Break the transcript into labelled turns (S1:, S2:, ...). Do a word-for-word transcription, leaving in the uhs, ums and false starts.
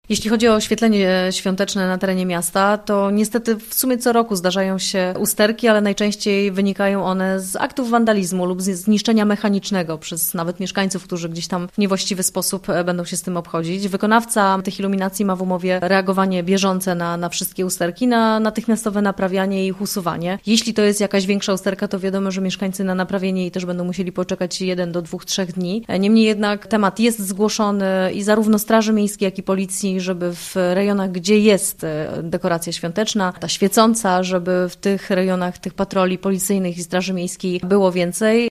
S1: Jeśli chodzi o oświetlenie świąteczne na terenie miasta, to niestety w sumie co roku zdarzają się usterki, ale najczęściej wynikają one z aktów wandalizmu lub z zniszczenia mechanicznego przez nawet mieszkańców, którzy gdzieś tam w niewłaściwy sposób będą się z tym obchodzić. Wykonawca tych iluminacji ma w umowie reagowanie bieżące na, na wszystkie usterki, na natychmiastowe naprawianie i ich usuwanie. Jeśli to jest jakaś większa usterka, to wiadomo, że mieszkańcy na naprawienie jej też będą musieli poczekać jeden do dwóch, trzech dni. Niemniej jednak temat jest zgłoszony i zarówno Straży Miejskiej, jak i Policji, żeby w rejonach, gdzie jest dekoracja świąteczna, ta świecąca, żeby w tych rejonach tych patroli policyjnych i Straży Miejskiej było więcej.